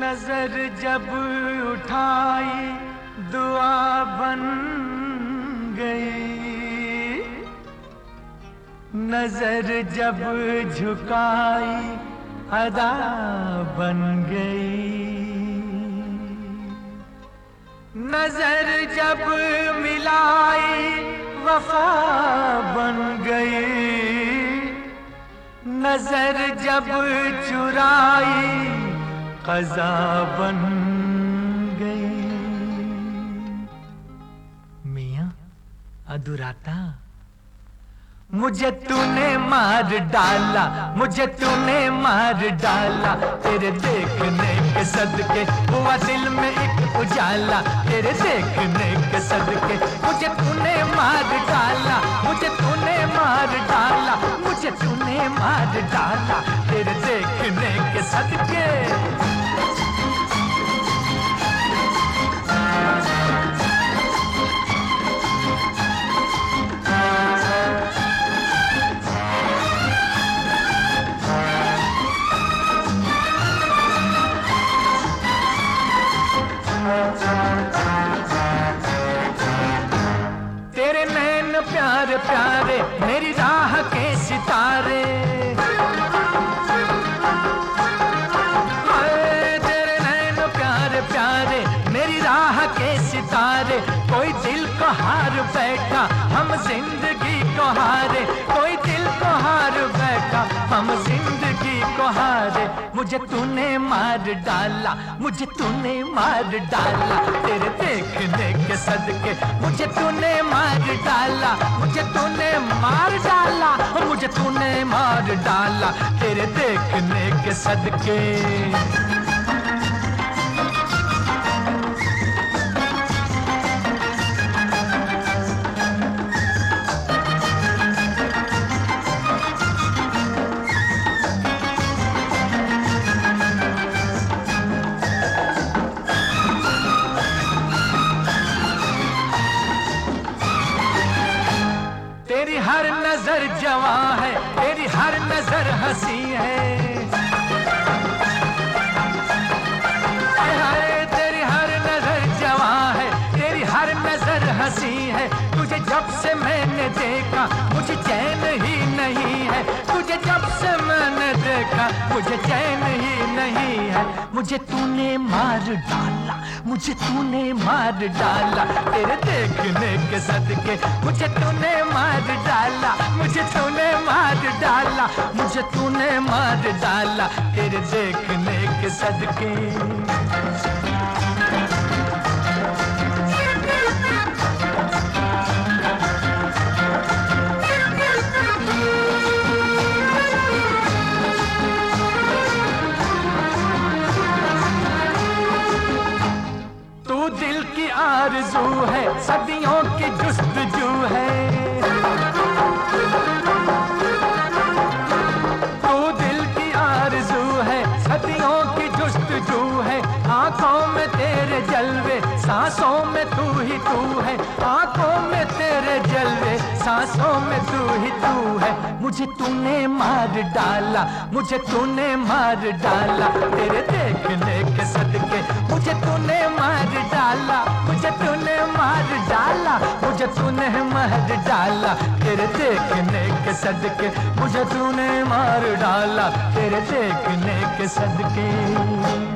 नजर जब उठाई दुआ बन गई, नजर जब झुकाई अदा बन गई, नजर जब मिलाई वफा बन गई, नजर जब चुराई क़ज़ा बन गई। मियां अधूराता, मुझे तूने मार डाला, मुझे तूने मार डाला, तेरे देखने के सदके हुआ दिल में एक उजाला, तेरे देखने के सदके मुझे तूने मार डाला, मुझे तूने मार डाला, मुझे तूने मार डाला, तेरे देखने के सदके। तेरे नैन प्यारे प्यारे मेरी राह के सितारे, तेरे नैन प्यारे प्यारे मेरी राह के सितारे, कोई दिल को हार बैठा हम जिंदगी को हारे, कोई दिल को हार बैठा हम जिंदगी को हारे, मुझे तूने मार डाला, मुझे तूने मार डाला, तेरे देखने के सदके मुझे तूने मार डाला, मुझे तूने मार डाला, मुझे तूने मार डाला, तेरे देखने के सदके। तेरी हर नजर जवां है, तेरी हर नजर हंसी है, तेरी हर नजर जवां है, तेरी हर नजर हंसी है, तुझे जब से मैंने देखा मुझे चैन ही नहीं है, तुझे जब से मैंने देखा मुझे चैन ही नहीं है, मुझे तूने मार डाला, मुझे तूने मार डाला, तेरे देखने के सदके मुझे तूने मार डाला, मुझे तूने मार डाला, मुझे तूने मार डाला, तेरे देखने के सदके। दिल की आरज़ू है, सदियों की जुस्तजू है, तू दिल की आरज़ू है, सदियों की जुस्तजू है, आंखों में तेरे जलवे सांसों में तू ही तू है, आंखों में तेरे जलवे सांसों में तू ही तू है, मुझे तूने मार डाला, मुझे तूने मार डाला, तेरे देखने के सदके मुझे तूने मार डाला, मुझे तूने मार डाला, मुझे तूने मार डाला, तेरे देखने के सदके मुझे तूने मार डाला, तेरे देखने के सदके।